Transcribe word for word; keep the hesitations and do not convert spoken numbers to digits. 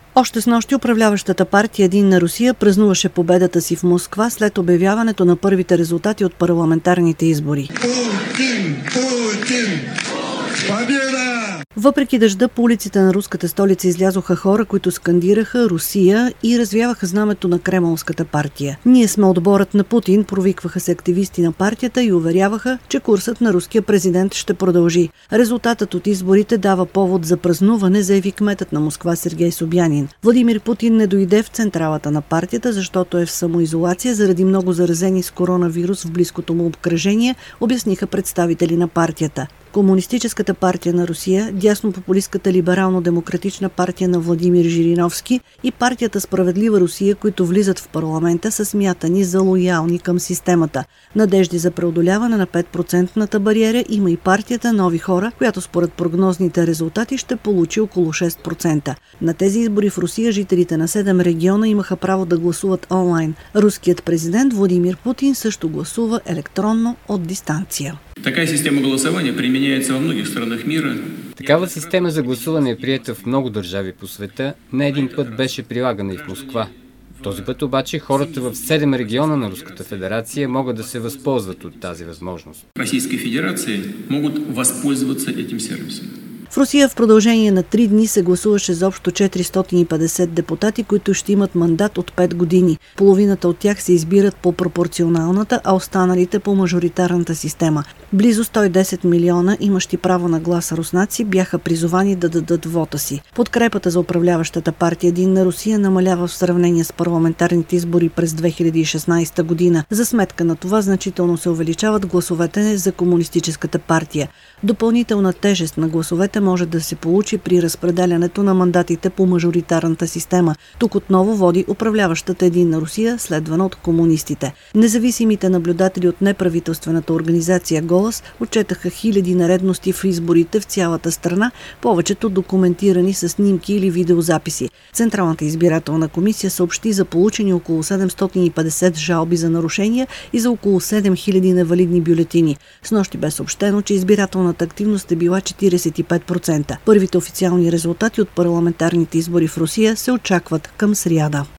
Още снощи управляващата партия Единна Русия празнуваше победата си в Москва след обявяването на първите резултати от парламентарните избори. Путин! Путин! Победа! Въпреки дъжда, по улиците на руската столица излязоха хора, които скандираха Русия и развяваха знамето на Кремълската партия. Ние сме отборът на Путин, провикваха се активисти на партията и уверяваха, че курсът на руския президент ще продължи. Резултатът от изборите дава повод за празнуване, заяви кметът на Москва Сергей Собянин. Владимир Путин не дойде в централата на партията, защото е в самоизолация заради много заразени с коронавирус в близкото му обкръжение, обясниха представители на партията. Комунистическата партия на Русия, дяснопопулистката либерално-демократична партия на Владимир Жириновски и партията Справедлива Русия, които влизат в парламента, са смятани за лоялни към системата. Надежди за преодоляване на пет процентната бариера има и партията Нови хора, която според прогнозните резултати ще получи около шест процента. На тези избори в Русия жителите на седем региона имаха право да гласуват онлайн. Руският президент Владимир Путин също гласува електронно от дистанция. Такава система гласуване применяется во многих странах мира. Такава система за гласуване е приета в много държави по света. Не един път беше прилагана и в Москва. Този път обаче хората в седем региона на Руската федерация могат да се възползват от тази възможност. Российской Федерации могут воспользоваться этим сервисом. В Русия в продължение на три дни се гласуваше за общо четиристотин и петдесет депутати, които ще имат мандат от пет години. Половината от тях се избират по пропорционалната, а останалите по мажоритарната система. Близо сто и десет милиона, имащи право на глас руснаци, бяха призовани да дадат вота си. Подкрепата за управляващата партия Единна Русия намалява в сравнение с парламентарните избори през две хиляди и шестнадесета година. За сметка на това значително се увеличават гласовете за Комунистическата партия. Допълнителна тежест на гласовете може да се получи при разпределянето на мандатите по мажоритарната система. Тук отново води управляващата Единна Русия, следвана от комунистите. Независимите наблюдатели от неправителствената организация „Голос“ отчетаха хиляди нередности в изборите в цялата страна, повечето документирани с снимки или видеозаписи. Централната избирателна комисия съобщи за получени около седемстотин и петдесет жалби за нарушения и за около седем хиляди невалидни бюлетини. Снощи бе съобщено, че избирателната активност е била четиридесет и пет процента. Първите официални резултати от парламентарните избори в Русия се очакват към сряда.